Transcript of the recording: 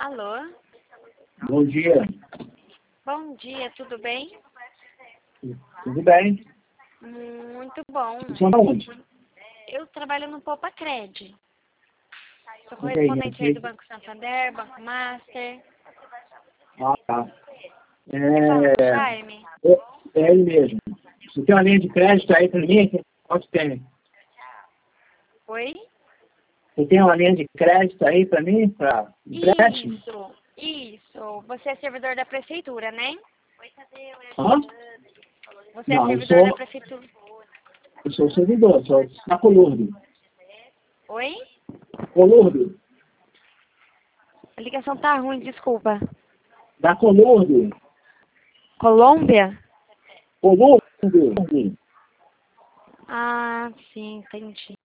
Alô? Bom dia. Bom dia, tudo bem? Tudo bem? Muito bom. Você anda onde? Eu trabalho no Poupa Cred. Sou Ok, correspondente aí do ok. Banco Santander, Banco Master. Ah, tá. Você fala com o Jaime? É ele mesmo. Você tem uma linha de crédito aí para mim? Pode ter. Oi? Você tem uma linha de crédito aí para mim? Para empréstimo? Isso. Você é servidor da prefeitura, né? Hã? Você é Não, servidor da prefeitura. eu sou servidor, sou da Colurdo. Oi? Colurdo. A ligação tá ruim, desculpa. Da Colurdo. Colômbia? Colurdo. Ah, sim, entendi.